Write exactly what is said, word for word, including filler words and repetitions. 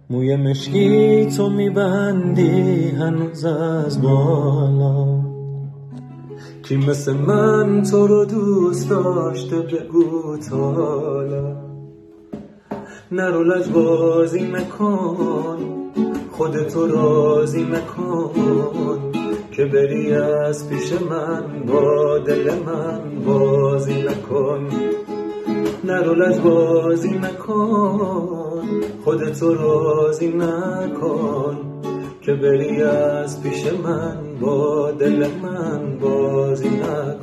موی مشکی تو میبندی هنوز از بالا. کی مثل من تو رو دوست داشته بگو تا حالا. نرو لجبازی مکن، خودتو راضی مکن، که بری از پیش من با دل من بازی نکن. نرو لجبازی مکن، خودتو راضی نکن، که بری از پیش من با دل من بازی نکن.